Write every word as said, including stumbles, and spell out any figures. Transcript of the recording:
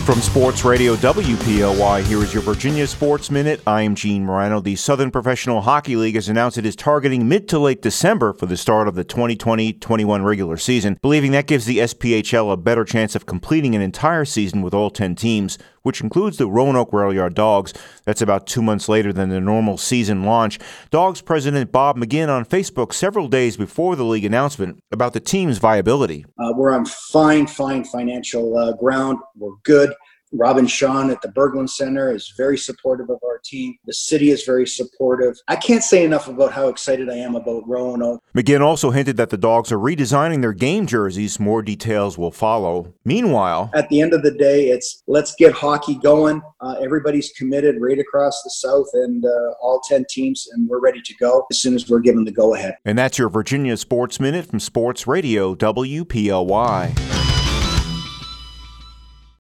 From Sports Radio W P L Y, here is your Virginia Sports Minute. I am Gene Morano. The Southern Professional Hockey League has announced it is targeting mid to late December for the start of the twenty twenty twenty-one regular season, believing that gives the S P H L a better chance of completing an entire season with all ten teams, which includes the Roanoke Rail Yard Dogs. That's about two months later than the normal season launch. Dogs president Bob McGinn on Facebook several days before the league announcement about the team's viability. Uh, we're on fine, fine financial uh, ground. We're good. Robin Sean at the Berglund Center is very supportive of our team. The city is very supportive. I can't say enough about how excited I am about Roanoke. McGinn also hinted that the Dogs are redesigning their game jerseys. More details will follow. Meanwhile, at the end of the day, it's let's get hockey going. Uh, everybody's committed right across the South and uh, all ten teams, and we're ready to go as soon as we're given the go-ahead. And that's your Virginia Sports Minute from Sports Radio W P L Y.